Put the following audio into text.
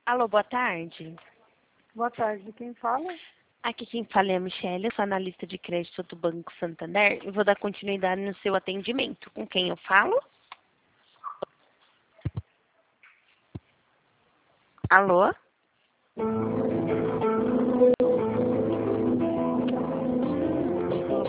Alô, boa tarde. Boa tarde, quem fala? Aqui quem fala é a Michelle, eu sou analista de crédito do Banco Santander e vou dar continuidade no seu atendimento. Com quem eu falo? Alô?